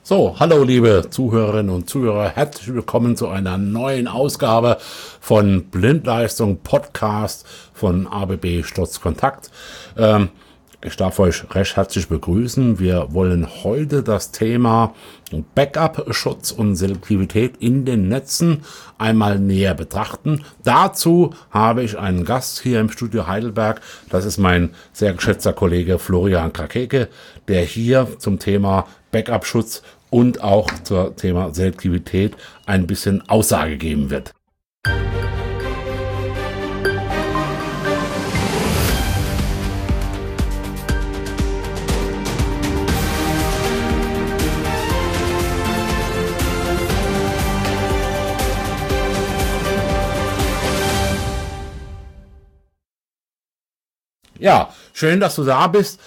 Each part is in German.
So, hallo liebe Zuhörerinnen und Zuhörer, herzlich willkommen zu einer neuen Ausgabe von Blindleistung Podcast von ABB Stotz Kontakt. Ich darf euch recht herzlich begrüßen. Wir wollen heute das Thema Backup-Schutz und Selektivität in den Netzen einmal näher betrachten. Dazu habe ich einen Gast hier im Studio Heidelberg. Das ist mein sehr geschätzter Kollege Florian Krakeke, der hier zum Thema Backup-Schutz und auch zum Thema Selektivität ein bisschen Aussage geben wird. Ja, schön, dass du da bist.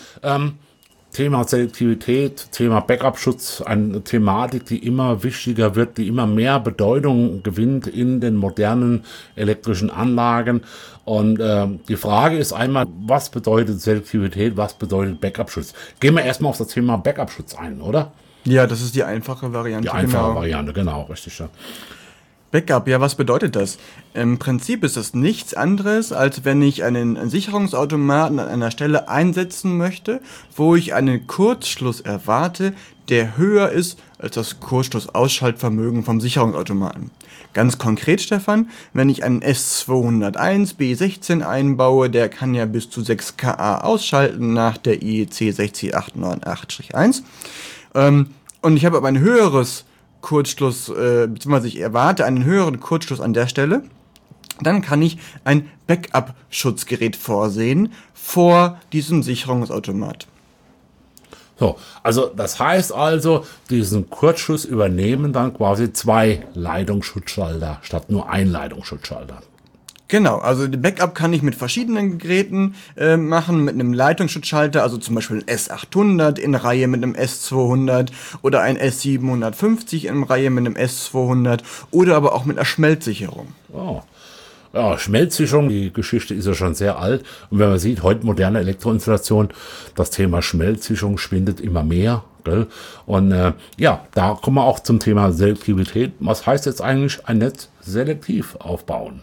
Thema Selektivität, Thema Backup-Schutz, eine Thematik, die immer wichtiger wird, die immer mehr Bedeutung gewinnt in den modernen elektrischen Anlagen. Und die Frage ist einmal, was bedeutet Selektivität, was bedeutet Backup-Schutz? Gehen wir erstmal auf das Thema Backup-Schutz ein, oder? Ja, das ist die einfache Variante. Die einfache Variante, genau, richtig. Ja. Backup, ja, was bedeutet das? Im Prinzip ist das nichts anderes, als wenn ich einen Sicherungsautomaten an einer Stelle einsetzen möchte, wo ich einen Kurzschluss erwarte, der höher ist als das Kurzschlussausschaltvermögen vom Sicherungsautomaten. Ganz konkret, Stefan, wenn ich einen S201 B16 einbaue, der kann ja bis zu 6 kA ausschalten nach der IEC 60898-1. Und ich habe aber ein höheres Kurzschluss, beziehungsweise ich erwarte einen höheren Kurzschluss an der Stelle, dann kann ich ein Backup-Schutzgerät vorsehen vor diesem Sicherungsautomat. So, also das heißt also, diesen Kurzschluss übernehmen dann quasi 2 Leitungsschutzschalter statt nur ein Leitungsschutzschalter. Genau, also den Backup kann ich mit verschiedenen Geräten machen, mit einem Leitungsschutzschalter, also zum Beispiel ein S800 in Reihe mit einem S200 oder ein S750 in Reihe mit einem S200 oder aber auch mit einer Schmelzsicherung. Oh. Ja, Schmelzsicherung, die Geschichte ist ja schon sehr alt. Und wenn man sieht, heute moderne Elektroinstallation, das Thema Schmelzsicherung schwindet immer mehr. Gell? Und ja, da kommen wir auch zum Thema Selektivität. Was heißt jetzt eigentlich ein Netz selektiv aufbauen?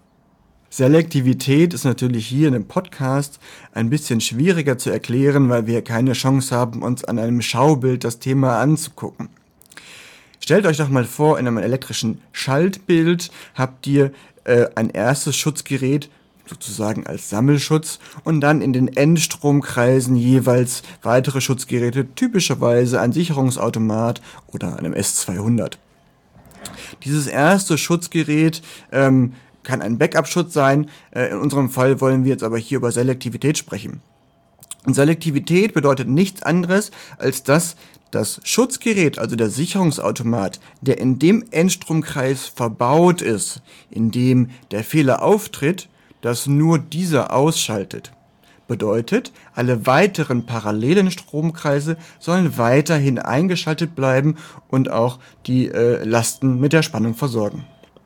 Selektivität ist natürlich hier in dem Podcast ein bisschen schwieriger zu erklären, weil wir keine Chance haben, uns an einem Schaubild das Thema anzugucken. Stellt euch doch mal vor, in einem elektrischen Schaltbild habt ihr ein erstes Schutzgerät, sozusagen als Sammelschutz, und dann in den Endstromkreisen jeweils weitere Schutzgeräte, typischerweise ein Sicherungsautomat oder einem S200. Dieses erste Schutzgerät kann ein Backup-Schutz sein. In unserem Fall wollen wir jetzt aber hier über Selektivität sprechen. Und Selektivität bedeutet nichts anderes, als dass das Schutzgerät, also der Sicherungsautomat, der in dem Endstromkreis verbaut ist, in dem der Fehler auftritt, dass nur dieser ausschaltet. Bedeutet, alle weiteren parallelen Stromkreise sollen weiterhin eingeschaltet bleiben und auch die Lasten mit der Spannung versorgen.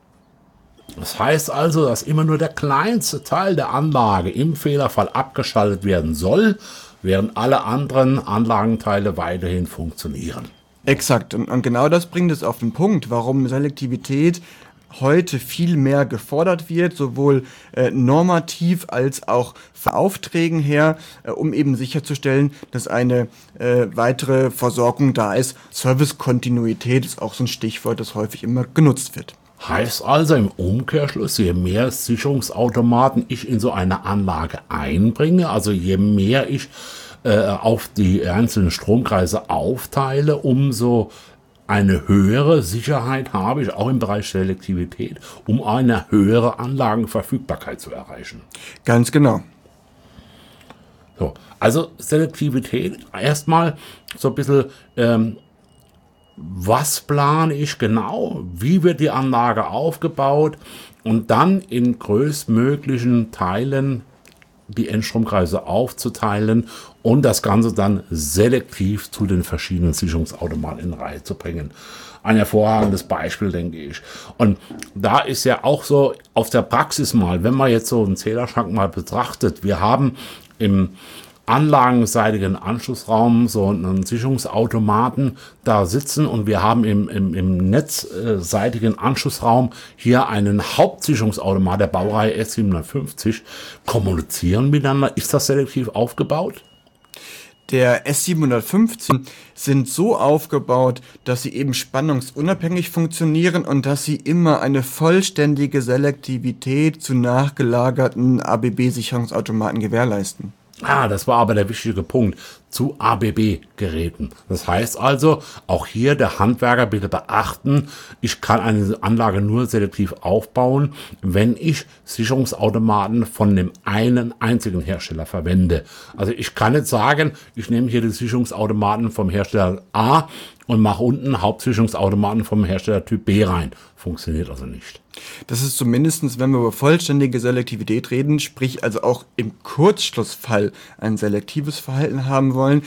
Das heißt also, dass immer nur der kleinste Teil der Anlage im Fehlerfall abgeschaltet werden soll, während alle anderen Anlagenteile weiterhin funktionieren. Exakt. Und genau das bringt es auf den Punkt, warum Selektivität heute viel mehr gefordert wird, sowohl normativ als auch von Aufträgen her, um eben sicherzustellen, dass eine weitere Versorgung da ist. Servicekontinuität ist auch so ein Stichwort, das häufig immer genutzt wird. Heißt also im Umkehrschluss, je mehr Sicherungsautomaten ich in so eine Anlage einbringe, also je mehr ich auf die einzelnen Stromkreise aufteile, umso eine höhere Sicherheit habe ich auch im Bereich Selektivität, um eine höhere Anlagenverfügbarkeit zu erreichen. Ganz genau. So, also Selektivität erstmal so ein bisschen was plane ich genau, wie wird die Anlage aufgebaut und dann in größtmöglichen Teilen die Endstromkreise aufzuteilen und das Ganze dann selektiv zu den verschiedenen Sicherungsautomaten in Reihe zu bringen. Ein hervorragendes Beispiel, denke ich. Und da ist ja auch so auf der Praxis mal, wenn man jetzt so einen Zählerschrank mal betrachtet, wir haben im anlagenseitigen Anschlussraum so einen Sicherungsautomaten da sitzen und wir haben im netzseitigen Anschlussraum hier einen Hauptsicherungsautomat der Baureihe S750, kommunizieren miteinander. Ist das selektiv aufgebaut? Der S750 sind so aufgebaut, dass sie eben spannungsunabhängig funktionieren und dass sie immer eine vollständige Selektivität zu nachgelagerten ABB-Sicherungsautomaten gewährleisten. Das war aber der wichtige Punkt, zu ABB-Geräten. Das heißt also, auch hier der Handwerker bitte beachten, ich kann eine Anlage nur selektiv aufbauen, wenn ich Sicherungsautomaten von dem einen einzigen Hersteller verwende. Also ich kann nicht sagen, ich nehme hier die Sicherungsautomaten vom Hersteller A und mache unten Hauptsicherungsautomaten vom Hersteller Typ B rein. Funktioniert also nicht. Das ist zumindestens, wenn wir über vollständige Selektivität reden, sprich also auch im Kurzschlussfall ein selektives Verhalten haben wollen,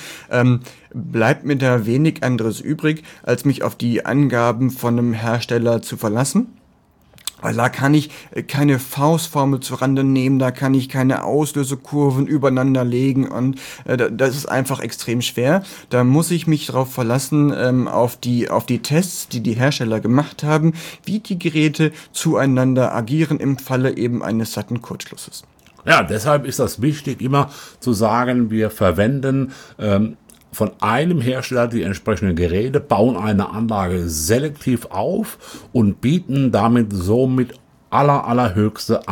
bleibt mir da wenig anderes übrig, als mich auf die Angaben von einem Hersteller zu verlassen. Weil da kann ich keine Faustformel zurande nehmen, da kann ich keine Auslösekurven übereinander legen und das ist einfach extrem schwer. Da muss ich mich darauf verlassen, auf die Tests, die Hersteller gemacht haben, wie die Geräte zueinander agieren im Falle eben eines satten Kurzschlusses. Ja, deshalb ist das wichtig, immer zu sagen, wir verwenden von einem Hersteller die entsprechenden Geräte, bauen eine Anlage selektiv auf und bieten damit somit allerhöchste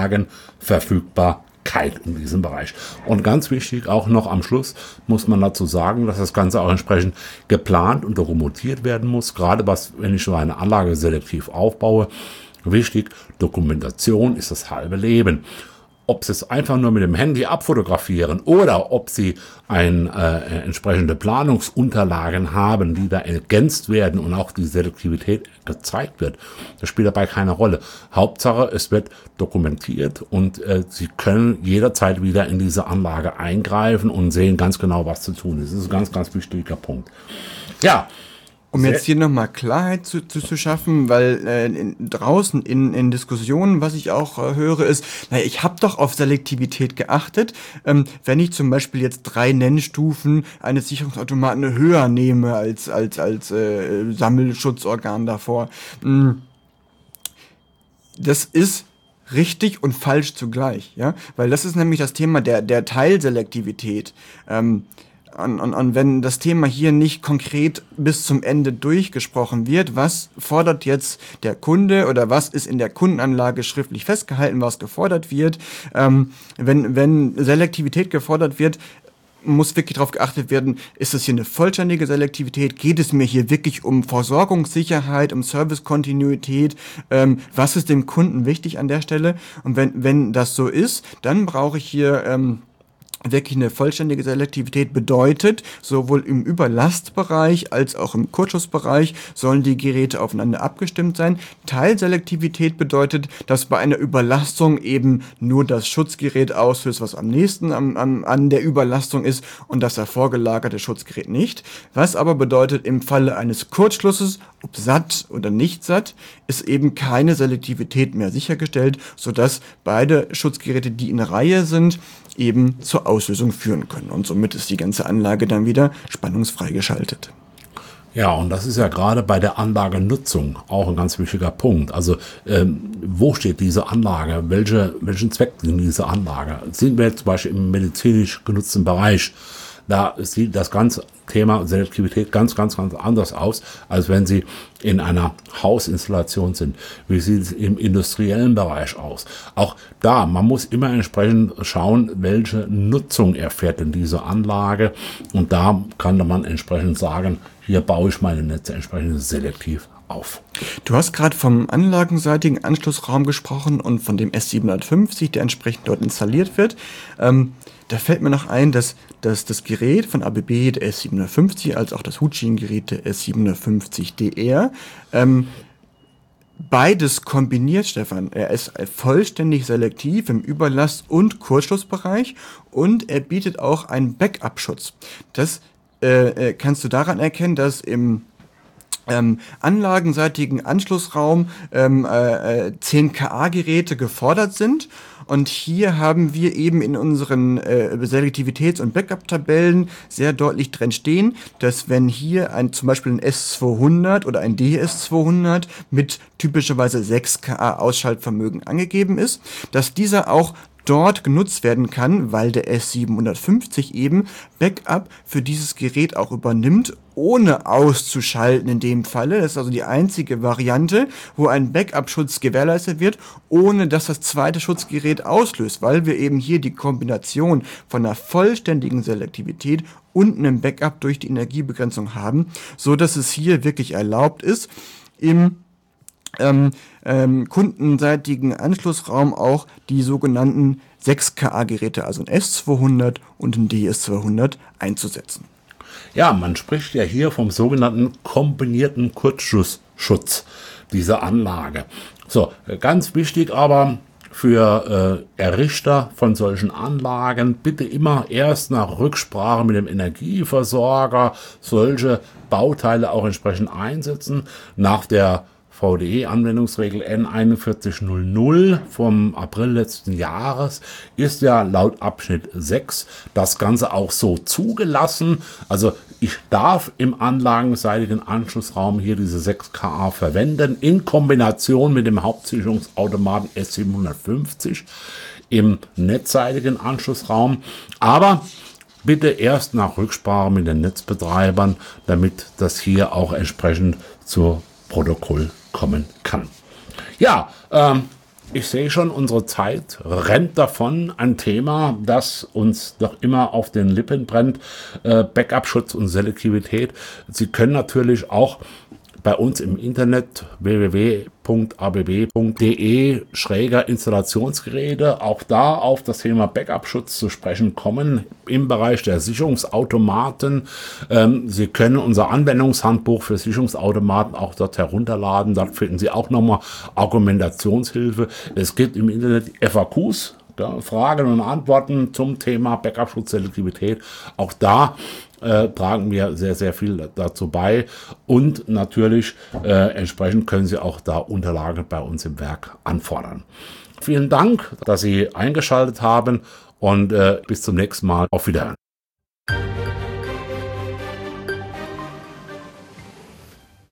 Anlagenverfügbarkeit in diesem Bereich. Und ganz wichtig, auch noch am Schluss muss man dazu sagen, dass das Ganze auch entsprechend geplant und dokumentiert werden muss, gerade wenn ich so eine Anlage selektiv aufbaue. Wichtig, Dokumentation ist das halbe Leben. Ob sie es einfach nur mit dem Handy abfotografieren oder ob sie entsprechende Planungsunterlagen haben, die da ergänzt werden und auch die Selektivität gezeigt wird, das spielt dabei keine Rolle. Hauptsache, es wird dokumentiert und Sie können jederzeit wieder in diese Anlage eingreifen und sehen ganz genau, was zu tun ist. Das ist ein ganz, ganz wichtiger Punkt. Ja. Um jetzt hier nochmal Klarheit zu schaffen, weil draußen in Diskussionen, was ich auch höre, ist, ich habe doch auf Selektivität geachtet, wenn ich zum Beispiel jetzt 3 Nennstufen eines Sicherungsautomaten höher nehme als Sammelschutzorgan davor. Das ist richtig und falsch zugleich, ja, weil das ist nämlich das Thema der Teilselektivität. Und wenn das Thema hier nicht konkret bis zum Ende durchgesprochen wird, was fordert jetzt der Kunde oder was ist in der Kundenanlage schriftlich festgehalten, was gefordert wird, wenn Selektivität gefordert wird, muss wirklich darauf geachtet werden, ist es hier eine vollständige Selektivität, geht es mir hier wirklich um Versorgungssicherheit, um Servicekontinuität, was ist dem Kunden wichtig an der Stelle? Und wenn das so ist, dann brauche ich hier wirklich eine vollständige Selektivität, bedeutet, sowohl im Überlastbereich als auch im Kurzschlussbereich sollen die Geräte aufeinander abgestimmt sein. Teilselektivität bedeutet, dass bei einer Überlastung eben nur das Schutzgerät auslöst, was am nächsten an der Überlastung ist und das hervorgelagerte Schutzgerät nicht. Was aber bedeutet, im Falle eines Kurzschlusses, ob satt oder nicht satt, ist eben keine Selektivität mehr sichergestellt, sodass beide Schutzgeräte, die in Reihe sind, eben zur Auslösung führen können. Und somit ist die ganze Anlage dann wieder spannungsfrei geschaltet. Ja, und das ist ja gerade bei der Anlagenutzung auch ein ganz wichtiger Punkt. Also wo steht diese Anlage? Welchen Zweck dient diese Anlage? Sind wir jetzt zum Beispiel im medizinisch genutzten Bereich? Da sieht das ganze Thema Selektivität ganz, ganz, ganz anders aus, als wenn Sie in einer Hausinstallation sind. Wie sieht es im industriellen Bereich aus? Auch da, man muss immer entsprechend schauen, welche Nutzung erfährt denn diese Anlage. Und da kann man entsprechend sagen, hier baue ich meine Netze entsprechend selektiv auf. Du hast gerade vom anlagenseitigen Anschlussraum gesprochen und von dem S750, der entsprechend dort installiert wird. Da fällt mir noch ein, dass das Gerät von ABB, der S750, als auch das Hutschin-Gerät der S750DR, beides kombiniert, Stefan. Er ist vollständig selektiv im Überlast- und Kurzschlussbereich und er bietet auch einen Backup-Schutz. Das kannst du daran erkennen, dass im anlagenseitigen Anschlussraum 10 kA-Geräte gefordert sind. Und hier haben wir eben in unseren Selektivitäts- und Backup-Tabellen sehr deutlich drin stehen, dass wenn hier zum Beispiel ein S200 oder ein DS200 mit typischerweise 6 kA Ausschaltvermögen angegeben ist, dass dieser auch dort genutzt werden kann, weil der S750 eben Backup für dieses Gerät auch übernimmt, ohne auszuschalten in dem Falle. Das ist also die einzige Variante, wo ein Backup-Schutz gewährleistet wird, ohne dass das zweite Schutzgerät auslöst, weil wir eben hier die Kombination von einer vollständigen Selektivität und einem Backup durch die Energiebegrenzung haben, so dass es hier wirklich erlaubt ist, im kundenseitigen Anschlussraum auch die sogenannten 6 kA-Geräte, also ein S200 und ein DS200 einzusetzen. Ja, man spricht ja hier vom sogenannten kombinierten Kurzschlussschutz dieser Anlage. So, ganz wichtig aber für Errichter von solchen Anlagen, bitte immer erst nach Rücksprache mit dem Energieversorger solche Bauteile auch entsprechend einsetzen. Nach der VDE-Anwendungsregel N4100 vom April letzten Jahres ist ja laut Abschnitt 6 das Ganze auch so zugelassen. Also ich darf im anlagenseitigen Anschlussraum hier diese 6 kA verwenden, in Kombination mit dem Hauptsicherungsautomaten S750 im netzseitigen Anschlussraum. Aber bitte erst nach Rücksprache mit den Netzbetreibern, damit das hier auch entsprechend zur Protokoll kommen kann. Ja, ich sehe schon, unsere Zeit rennt davon. Ein Thema, das uns doch immer auf den Lippen brennt, Backup-Schutz und Selektivität. Sie können natürlich auch bei uns im Internet www.abb.de/Installationsgeräte auch da auf das Thema Backup-Schutz zu sprechen kommen im Bereich der Sicherungsautomaten. Sie können unser Anwendungshandbuch für Sicherungsautomaten auch dort herunterladen. Dort finden Sie auch nochmal Argumentationshilfe. Es gibt im Internet FAQs, Fragen und Antworten zum Thema Backup-Schutz, Selektivität. Auch da tragen wir sehr, sehr viel dazu bei. Und natürlich entsprechend können Sie auch da Unterlagen bei uns im Werk anfordern. Vielen Dank, dass Sie eingeschaltet haben und bis zum nächsten Mal. Auf Wiedersehen.